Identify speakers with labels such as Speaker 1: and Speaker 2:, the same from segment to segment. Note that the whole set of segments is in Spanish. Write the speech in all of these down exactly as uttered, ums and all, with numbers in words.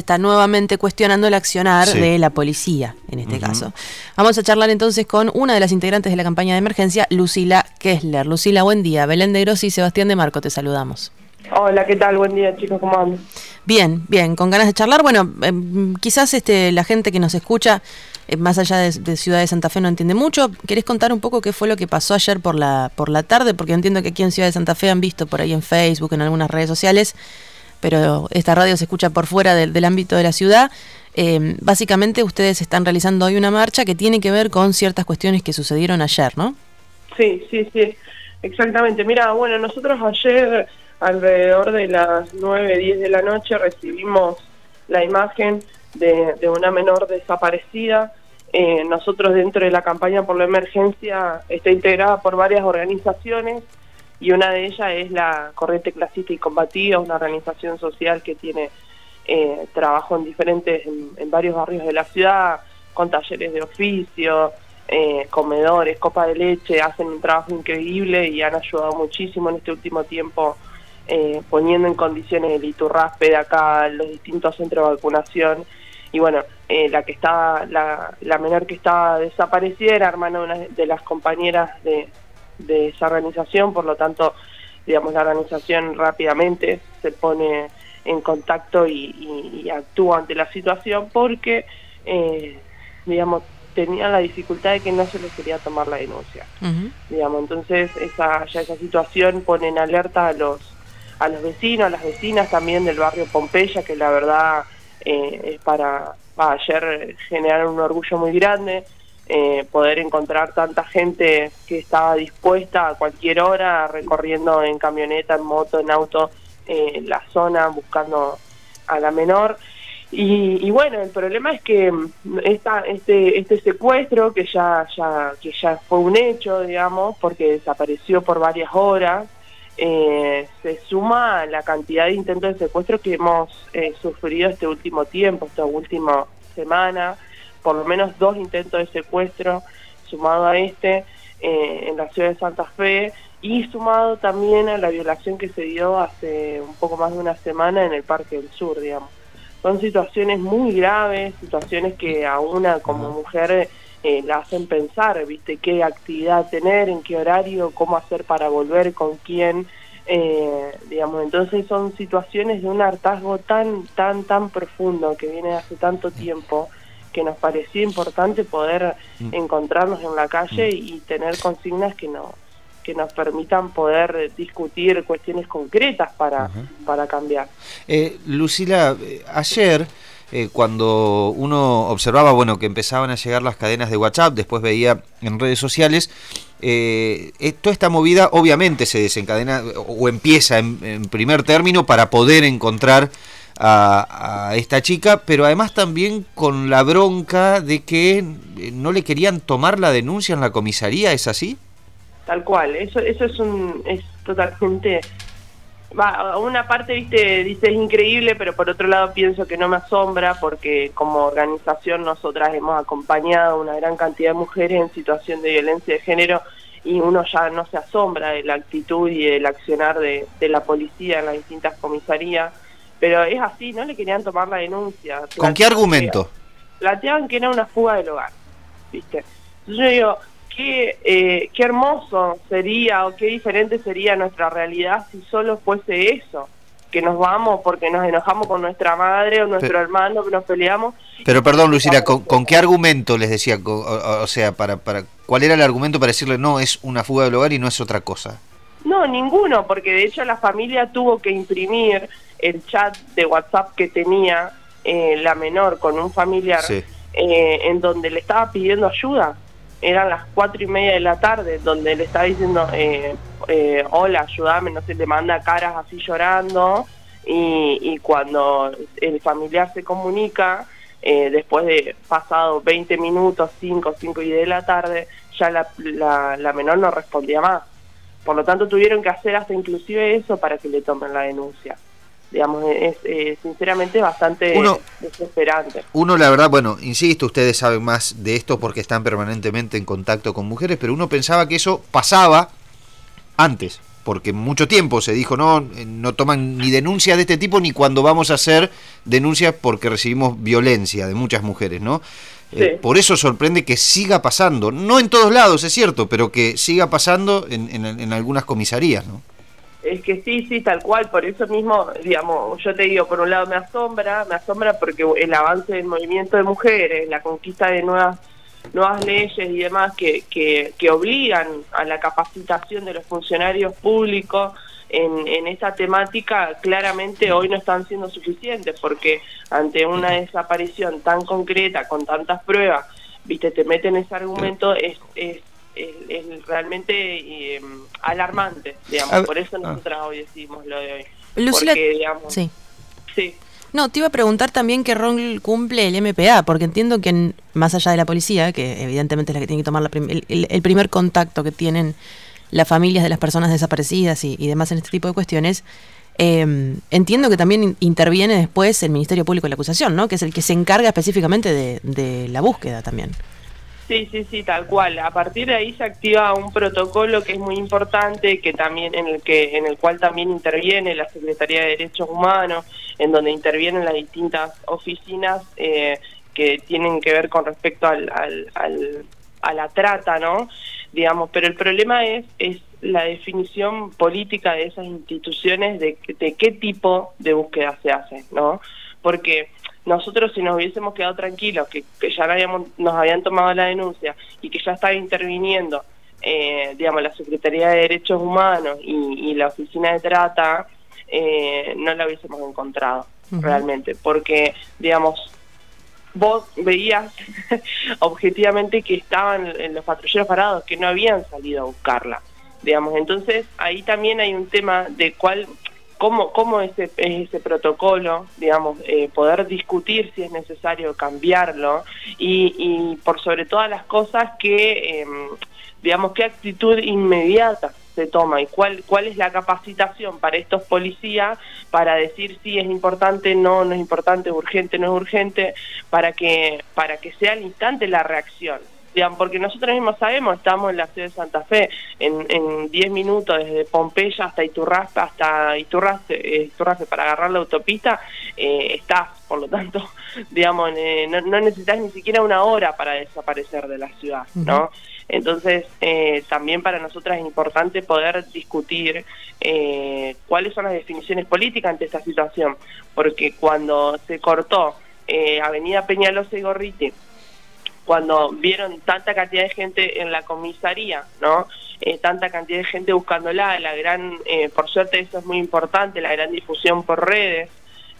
Speaker 1: está nuevamente cuestionando el accionar sí. de la policía, en este uh-huh. caso. Vamos a charlar entonces con una de las integrantes de la campaña de emergencia, Lucila Kessler. Lucila, buen día. Belén de Grossi y Sebastián de Marco, te saludamos.
Speaker 2: Hola, ¿qué tal? Buen día, chicos, ¿cómo andan?
Speaker 1: Bien, bien, con ganas de charlar. Bueno, eh, quizás este, la gente que nos escucha, eh, más allá de, de Ciudad de Santa Fe, no entiende mucho. ¿Querés contar un poco qué fue lo que pasó ayer por la por la tarde? Porque entiendo que aquí en Ciudad de Santa Fe han visto por ahí en Facebook, en algunas redes sociales, pero esta radio se escucha por fuera del, del ámbito de la ciudad. Eh, básicamente ustedes están realizando hoy una marcha que tiene que ver con ciertas cuestiones que sucedieron ayer, ¿no?
Speaker 2: Sí, sí, sí, exactamente. Mira, bueno, nosotros ayer, alrededor de las nueve, diez de la noche, recibimos la imagen de, de una menor desaparecida. Eh, nosotros, dentro de la campaña por la emergencia, está integrada por varias organizaciones, y una de ellas es la Corriente Clasista y Combativa, una organización social que tiene eh, trabajo en diferentes, en, en varios barrios de la ciudad, con talleres de oficio, eh, comedores, copa de leche. Hacen un trabajo increíble y han ayudado muchísimo en este último tiempo, eh, poniendo en condiciones el Iturraspe de acá, los distintos centros de vacunación. Y bueno, eh, la que estaba, la, la menor que estaba desaparecida era hermana de una de las compañeras de de esa organización, por lo tanto, digamos, la organización rápidamente se pone en contacto y, y, y actúa ante la situación porque, eh, digamos, tenían la dificultad de que no se les quería tomar la denuncia. Uh-huh. Digamos, entonces esa ya esa situación pone en alerta a los a los vecinos, a las vecinas también del barrio Pompeya, que la verdad eh, es para, para ayer generar un orgullo muy grande. Eh, poder encontrar tanta gente que estaba dispuesta a cualquier hora, recorriendo en camioneta, en moto, en auto, eh, la zona, buscando a la menor. Y, y bueno, el problema es que esta, este este secuestro, que ya, ya, que ya fue un hecho, digamos, porque desapareció por varias horas, eh, se suma a la cantidad de intentos de secuestro que hemos eh, sufrido este último tiempo, esta última semana. Por lo menos dos intentos de secuestro, sumado a este, eh, en la ciudad de Santa Fe, y sumado también a la violación que se dio hace un poco más de una semana en el Parque del Sur, digamos. Son situaciones muy graves, situaciones que a una como mujer eh, la hacen pensar, ¿viste? Qué actividad tener, en qué horario, cómo hacer para volver, con quién, eh, digamos. Entonces son situaciones de un hartazgo tan, tan, tan profundo que viene hace tanto tiempo, que nos parecía importante poder mm. encontrarnos en la calle y, y tener consignas que no que nos permitan poder discutir cuestiones concretas para, uh-huh. para cambiar.
Speaker 3: Eh, Lucila, ayer eh, cuando uno observaba bueno que empezaban a llegar las cadenas de WhatsApp, después veía en redes sociales, eh, eh, toda esta movida obviamente se desencadena o empieza en, en primer término para poder encontrar A, a esta chica, pero además también con la bronca de que no le querían tomar la denuncia en la comisaría, ¿es así?
Speaker 2: Tal cual, eso eso es un es totalmente, va, una parte, viste, dice es increíble, pero por otro lado pienso que no me asombra, porque como organización nosotras hemos acompañado a una gran cantidad de mujeres en situación de violencia de género, y uno ya no se asombra de la actitud y del accionar de, de la policía en las distintas comisarías. Pero es así, no le querían tomar la denuncia.
Speaker 3: ¿Con qué argumento?
Speaker 2: Planteaban que era una fuga del hogar, ¿viste? Entonces yo digo, qué, eh, qué hermoso sería o qué diferente sería nuestra realidad si solo fuese eso, que nos vamos porque nos enojamos con nuestra madre o nuestro pero, hermano, que nos peleamos.
Speaker 3: Pero perdón, Lucila, ¿con, ¿con qué argumento les decía? O, o, o sea, para, para ¿cuál era el argumento para decirle no, es una fuga del hogar y no es otra cosa?
Speaker 2: No, ninguno, porque de hecho la familia tuvo que imprimir el chat de WhatsApp que tenía eh, la menor con un familiar, sí. eh, en donde le estaba pidiendo ayuda. Eran las cuatro y media de la tarde, donde le estaba diciendo, eh, eh, hola, ayúdame, no sé, le manda caras así llorando, y, y cuando el familiar se comunica, eh, después de pasado veinte minutos, cinco, cinco y de la tarde, ya la, la, la menor no respondía más. Por lo tanto, tuvieron que hacer hasta inclusive eso para que le tomen la denuncia. Digamos, es, es sinceramente bastante uno, desesperante.
Speaker 3: Uno, la verdad, bueno, insisto, ustedes saben más de esto porque están permanentemente en contacto con mujeres, pero uno pensaba que eso pasaba antes, porque mucho tiempo se dijo, no, no toman ni denuncias de este tipo, ni cuando vamos a hacer denuncias porque recibimos violencia de muchas mujeres, ¿no? Sí. Eh, por eso sorprende que siga pasando, no en todos lados, es cierto, pero que siga pasando en, en, en algunas comisarías, ¿no?
Speaker 2: Es que sí, sí, tal cual, por eso mismo, digamos, yo te digo, por un lado me asombra, me asombra porque el avance del movimiento de mujeres, la conquista de nuevas nuevas leyes y demás que, que, que obligan a la capacitación de los funcionarios públicos en, en esta temática, claramente hoy no están siendo suficientes, porque ante una desaparición tan concreta, con tantas pruebas, viste, te meten ese argumento, es, es Es, es realmente eh, alarmante, digamos, ah, por eso nosotras ah. hoy decimos lo de hoy.
Speaker 1: Lucila,
Speaker 2: porque, digamos,
Speaker 1: sí.
Speaker 2: sí.
Speaker 1: No, te iba a preguntar también qué rol cumple el M P A, porque entiendo que en, más allá de la policía, que evidentemente es la que tiene que tomar la prim el, el, el primer contacto que tienen las familias de las personas desaparecidas y, y demás en este tipo de cuestiones, eh, entiendo que también interviene después el Ministerio Público de la Acusación, ¿no? Que es el que se encarga específicamente de, de la búsqueda también.
Speaker 2: Sí, sí, sí, tal cual. A partir de ahí se activa un protocolo que es muy importante, que también en el que en el cual también interviene la Secretaría de Derechos Humanos, en donde intervienen las distintas oficinas eh, que tienen que ver con respecto al, al, al, a la trata, ¿no? Digamos, pero el problema es es la definición política de esas instituciones de, de qué tipo de búsqueda se hace, ¿no? Porque nosotros, si nos hubiésemos quedado tranquilos, que, que ya habíamos, nos habían tomado la denuncia y que ya estaba interviniendo, eh, digamos, la Secretaría de Derechos Humanos y, y la Oficina de Trata, eh, no la hubiésemos encontrado, uh-huh. realmente, porque, digamos, vos veías objetivamente que estaban en los patrulleros parados, que no habían salido a buscarla, digamos. Entonces, ahí también hay un tema de cuál... cómo, cómo ese, es ese protocolo, digamos, eh, poder discutir si es necesario cambiarlo y, y por sobre todas las cosas que, eh, digamos, qué actitud inmediata se toma y cuál cuál es la capacitación para estos policías para decir si es importante, no, no es importante, urgente, no es urgente, para que para que sea al instante la reacción. Digamos, porque nosotros mismos sabemos, estamos en la ciudad de Santa Fe, en diez minutos desde Pompeya hasta Iturraspe, hasta Iturraspe, eh, Iturraspe para agarrar la autopista, eh, estás, por lo tanto, digamos, eh, no, no necesitas ni siquiera una hora para desaparecer de la ciudad, ¿no? Uh-huh. Entonces, eh, también para nosotras es importante poder discutir eh, cuáles son las definiciones políticas ante esta situación, porque cuando se cortó eh, Avenida Peñalosa y Gorriti, cuando vieron tanta cantidad de gente en la comisaría, ¿no? Eh, tanta cantidad de gente buscándola, la gran, eh, por suerte eso es muy importante, la gran difusión por redes,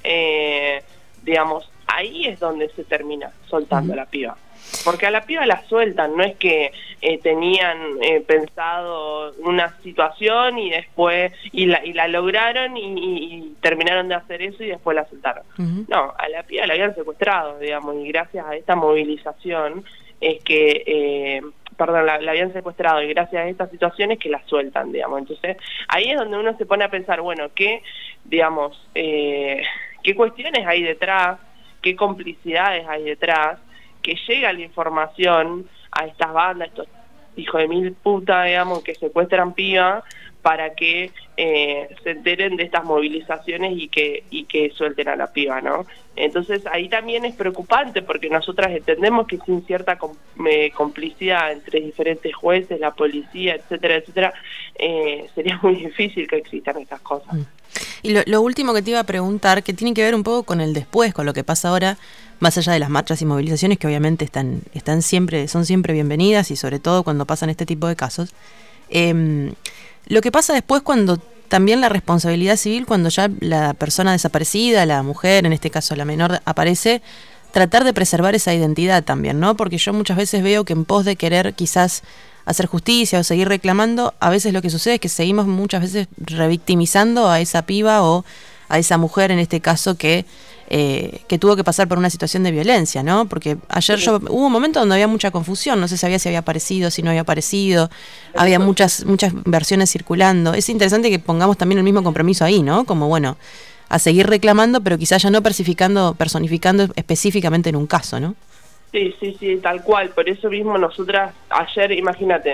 Speaker 2: eh, digamos, ahí es donde se termina soltando uh-huh. la piba. Porque a la piba la sueltan, no es que eh, tenían eh, pensado una situación y después y la, y la lograron y, y, y terminaron de hacer eso y después la soltaron. Uh-huh. No, a la piba la habían secuestrado, digamos, y gracias a esta movilización es que, eh, perdón, la, la habían secuestrado y gracias a estas situaciones que la sueltan, digamos. Entonces, ahí es donde uno se pone a pensar, bueno, ¿qué, digamos, eh, qué cuestiones hay detrás, qué complicidades hay detrás, que llega la información a estas bandas, estos hijos de mil puta, digamos, que secuestran pibas para que eh, se enteren de estas movilizaciones y que y que suelten a la piba, ¿no? Entonces ahí también es preocupante porque nosotras entendemos que sin cierta com eh, complicidad entre diferentes jueces, la policía, etcétera, etcétera, eh, sería muy difícil que existan estas cosas.
Speaker 1: Y lo, lo último que te iba a preguntar, que tiene que ver un poco con el después, con lo que pasa ahora, más allá de las marchas y movilizaciones que obviamente están, están siempre, son siempre bienvenidas y sobre todo cuando pasan este tipo de casos. Eh, lo que pasa después cuando también la responsabilidad civil, cuando ya la persona desaparecida, la mujer, en este caso la menor, aparece, tratar de preservar esa identidad también, ¿no? Porque yo muchas veces veo que en pos de querer quizás hacer justicia o seguir reclamando, a veces lo que sucede es que seguimos muchas veces revictimizando a esa piba o a esa mujer en este caso que eh, que tuvo que pasar por una situación de violencia, ¿no? Porque ayer yo hubo un momento donde había mucha confusión, no se sabía si había aparecido, si no había aparecido, había muchas muchas versiones circulando. Es interesante que pongamos también el mismo compromiso ahí, ¿no? Como bueno, a seguir reclamando, pero quizás ya no persificando, personificando específicamente en un caso, ¿no?
Speaker 2: Sí, sí, sí, tal cual. Por eso mismo nosotras ayer, imagínate,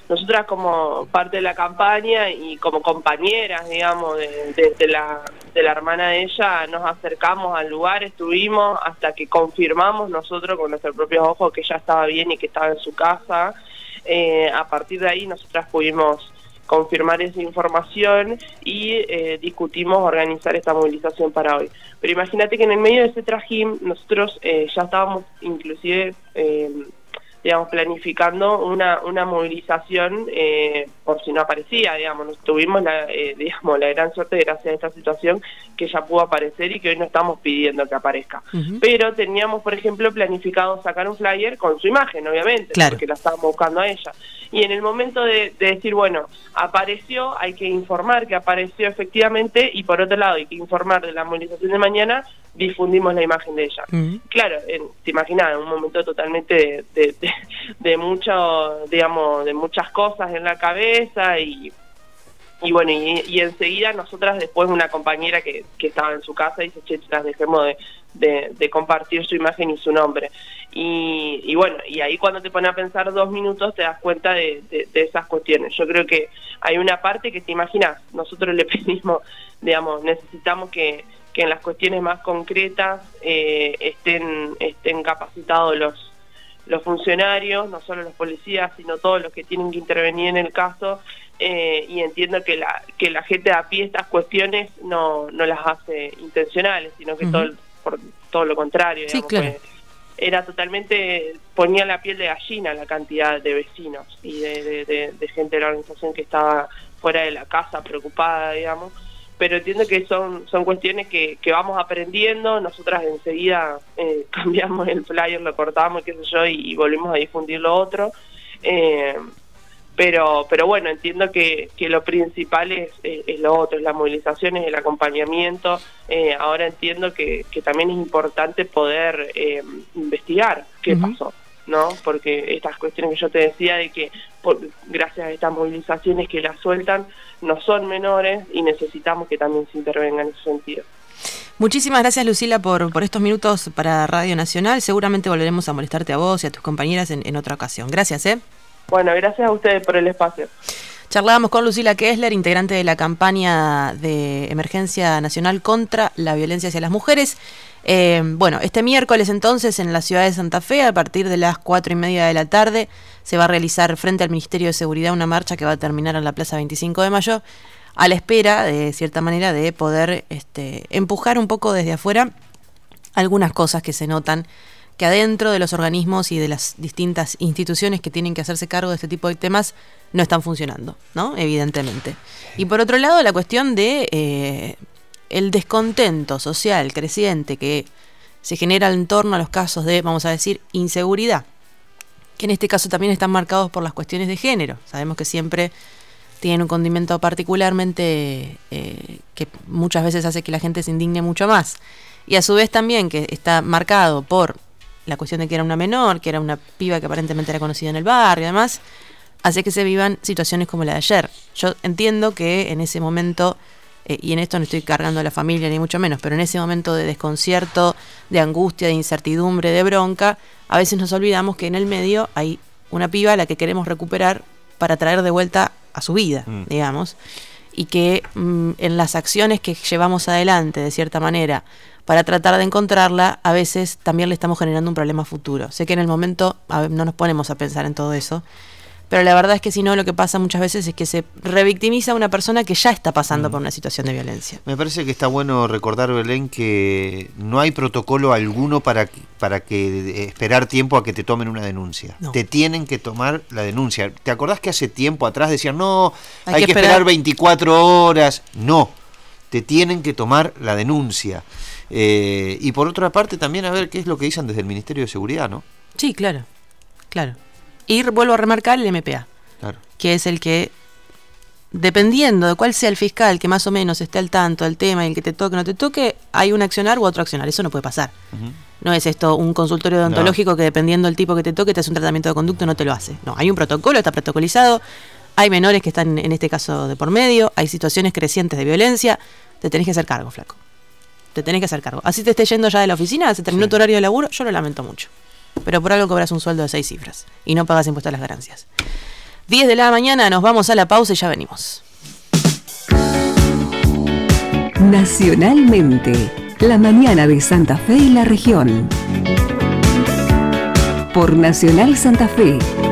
Speaker 2: nosotras como parte de la campaña y como compañeras, digamos, de, de, de, la, de la hermana de ella, nos acercamos al lugar, estuvimos hasta que confirmamos nosotros con nuestros propios ojos que ella estaba bien y que estaba en su casa. Eh, a partir de ahí nosotras pudimos confirmar esa información y eh, discutimos organizar esta movilización para hoy. Pero imagínate que en el medio de ese trajín nosotros eh, ya estábamos inclusive eh, digamos planificando una una movilización eh, por si no aparecía, digamos. Tuvimos la eh, digamos la gran suerte gracias a esta situación que ya pudo aparecer y que hoy no estamos pidiendo que aparezca. Uh-huh. Pero teníamos, por ejemplo, planificado sacar un flyer con su imagen, obviamente, claro, porque la estábamos buscando a ella. Y en el momento de, de decir, bueno, apareció, hay que informar que apareció efectivamente, y por otro lado hay que informar de la movilización de mañana, difundimos la imagen de ella. Uh-huh. Claro, en, te imaginas, en un momento totalmente de, de, de, de mucho, digamos, de muchas cosas en la cabeza, y y bueno, y, y enseguida nosotras, después una compañera que, que estaba en su casa, dice, che, las dejemos de, de, de compartir su imagen y su nombre. Y, y bueno, y ahí cuando te pones a pensar dos minutos te das cuenta de, de, de esas cuestiones. Yo creo que hay una parte que te imaginas, nosotros le pedimos, digamos, necesitamos que, que en las cuestiones más concretas eh, estén, estén capacitados los los funcionarios, no solo los policías, sino todos los que tienen que intervenir en el caso, eh, y entiendo que la que la gente de a pie estas cuestiones no no las hace intencionales, sino que uh-huh. todo por todo lo contrario, digamos, sí, claro. Era totalmente, ponía la piel de gallina la cantidad de vecinos y de, de, de, de gente de la organización que estaba fuera de la casa preocupada, digamos. Pero entiendo que son son cuestiones que, que vamos aprendiendo. Nosotras enseguida eh, cambiamos el flyer, lo cortamos, qué sé yo, y, y volvimos a difundir lo otro. Eh, pero pero bueno, entiendo que, que lo principal es, es, es lo otro, es la movilización, es el acompañamiento. Eh, ahora entiendo que, que también es importante poder eh, investigar qué uh-huh. pasó, ¿no? Porque estas cuestiones que yo te decía de que por, gracias a estas movilizaciones que las sueltan no son menores y necesitamos que también se intervenga en ese sentido.
Speaker 1: Muchísimas gracias, Lucila, por, por estos minutos para Radio Nacional. Seguramente volveremos a molestarte a vos y a tus compañeras en, en otra ocasión. Gracias, ¿eh?
Speaker 2: Bueno, gracias a ustedes por el espacio.
Speaker 1: Charlábamos con Lucila Kessler, integrante de la campaña de emergencia nacional contra la violencia hacia las mujeres. Eh, bueno, este miércoles entonces en la ciudad de Santa Fe, a partir de las cuatro y media de la tarde, se va a realizar frente al Ministerio de Seguridad una marcha que va a terminar en la Plaza veinticinco de mayo, a la espera, de cierta manera, de poder este, empujar un poco desde afuera algunas cosas que se notan que adentro de los organismos y de las distintas instituciones que tienen que hacerse cargo de este tipo de temas no están funcionando, ¿no? Evidentemente. Y por otro lado, la cuestión de eh, el descontento social creciente que se genera en torno a los casos de, vamos a decir, inseguridad, que en este caso también están marcados por las cuestiones de género. Sabemos que siempre tienen un condimento particularmente eh, que muchas veces hace que la gente se indigne mucho más. Y a su vez también que está marcado por la cuestión de que era una menor, que era una piba que aparentemente era conocida en el barrio y demás, hace que se vivan situaciones como la de ayer. Yo entiendo que en ese momento, eh, y en esto no estoy cargando a la familia ni mucho menos, pero en ese momento de desconcierto, de angustia, de incertidumbre, de bronca, a veces nos olvidamos que en el medio hay una piba a la que queremos recuperar para traer de vuelta a su vida, mm. digamos, y que mm, en las acciones que llevamos adelante, de cierta manera, para tratar de encontrarla, a veces también le estamos generando un problema futuro. Sé que en el momento a ver, no nos ponemos a pensar en todo eso, pero la verdad es que si no, lo que pasa muchas veces es que se revictimiza a una persona que ya está pasando mm. por una situación de violencia.
Speaker 3: Me parece que está bueno recordar, Belén, que no hay protocolo alguno para que, para que esperar tiempo a que te tomen una denuncia. No. Te tienen que tomar la denuncia. ¿Te acordás que hace tiempo atrás decían, no, hay, hay que, que esperar, esperar veinticuatro horas? No, te tienen que tomar la denuncia. Eh, y por otra parte también a ver qué es lo que dicen desde el Ministerio de Seguridad, ¿no?
Speaker 1: Sí, claro, claro. Y vuelvo a remarcar el M P A, claro, que es el que, dependiendo de cuál sea el fiscal que más o menos esté al tanto del tema y el que te toque o no te toque, hay un accionar u otro accionar. Eso no puede pasar. Uh-huh. No es esto un consultorio odontológico no. que dependiendo del tipo que te toque te hace un tratamiento de conducta o no te lo hace. No, hay un protocolo, está protocolizado, hay menores que están en este caso de por medio, hay situaciones crecientes de violencia, te tenés que hacer cargo, flaco. Te tenés que hacer cargo. Así te esté yendo ya de la oficina, se terminó sí. tu horario de laburo, yo lo lamento mucho. Pero por algo cobras un sueldo de seis cifras y no pagas impuestos a las ganancias. diez de la mañana, nos vamos a la pausa y ya venimos.
Speaker 4: Nacionalmente, la mañana de Santa Fe y la región. Por Nacional Santa Fe.